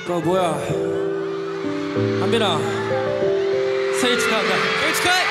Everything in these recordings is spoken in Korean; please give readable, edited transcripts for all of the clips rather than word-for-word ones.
그거 뭐야, 한빈아 생일 축하한다. 생일 축하해.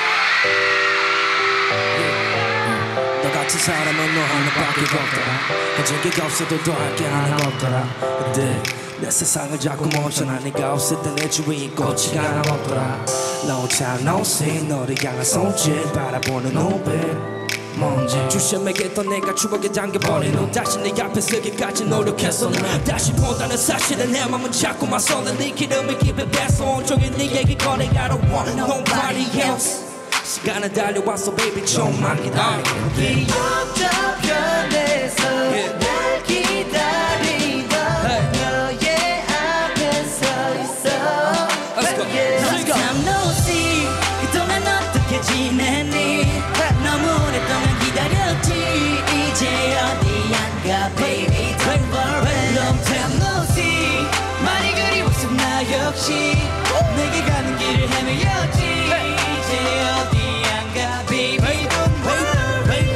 너 같은 사람은 너 하나밖에 없더라. 해준 게 없어도 더할 게 하나 없더라. 근데 내 세상을 자꾸 멈춰놔. 네가 없을 때 내 주위에 꽃이 하나 없더라. No time no see. 너를 향한 손짓 바라보는 눈빛 먼지 주셔매겠던 내가 추억에 잠겨버린 너 다시 내 앞에 서기까지 노력했어. 난 다시 본다는 사실은 내 맘은 자꾸만 쏟아. 네 기름을 입에 뺏어 온종일 네 얘기 꺼내. I don't want nobody else. 시간은 달려왔어 baby 좀만 기다려. 기억적 편에서 날 기다리던 너의 앞에 서 있어. Let's go. Long time no see. 그동안 어떻게 지냈니? 너무 오랫동안 기다렸지. 이제 어디 안 가 baby don't worry. Long time no see. 많이 그리웠어 나 역시. 내게 가는 길을 헤매였지. 이제 어디 안 가 baby don't worry.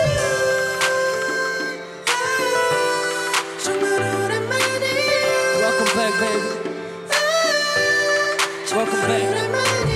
정말 오랜만이야. Welcome back baby. Welcome back.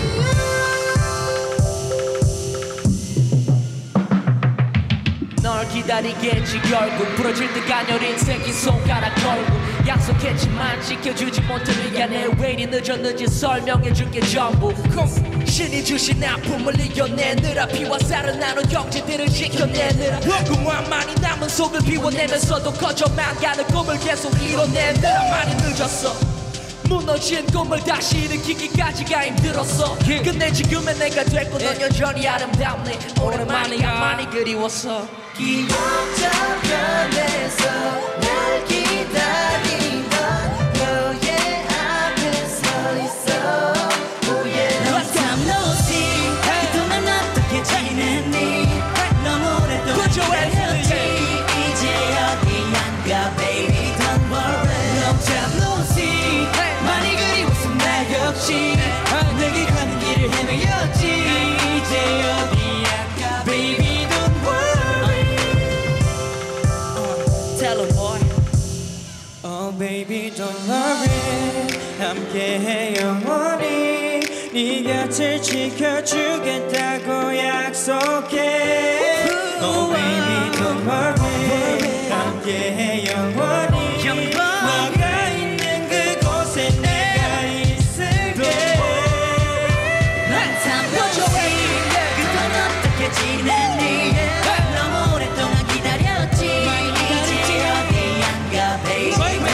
널 기다리겠지 결국 부러질 듯 가녀린 새끼 손가락 걸고 약속했지만 지켜주지 못해 미안해. 왜 이리 늦었는지 설명해줄게 전부. 신이 주신 아픔을 이겨내느라 피와 쌀을 나눠 형제들을 지켜내느라 공허함만이 남은 속을 비워내면서도 커져만 가는 꿈을 계속 이뤄내느라 많이 늦었어. 무너진 꿈을 다시 일으키기까지가 힘들었어. 근데 지금의 내가 됐고 넌 여전히 아름답네. 오랜만이야 많이 그리웠어. 기억적 편에서 날 기다리던 너의 앞에 서 있어. Oh yeah. Long time no see. 그동안 어떻게 지냈니? 너무 오랫동안 기다렸지. 이제 어디 안 가 baby don't worry. Long time no see. 많이 그리웠어 나 역시. 내게 가는 길을 헤매였지. 이제 어디 안 가 baby don't worry. Tell him boy. Oh baby don't worry. 함께해 영원히. 네 곁을 지켜주겠다고 약속해. Oh baby don't worry. 함께해 영원히. 너가 있는 그곳에 내가 있을게. Long time no see. 그동안 어떻게 지냈니? 너무 오랫동안 기다렸지. 이제 어디 안 가 baby.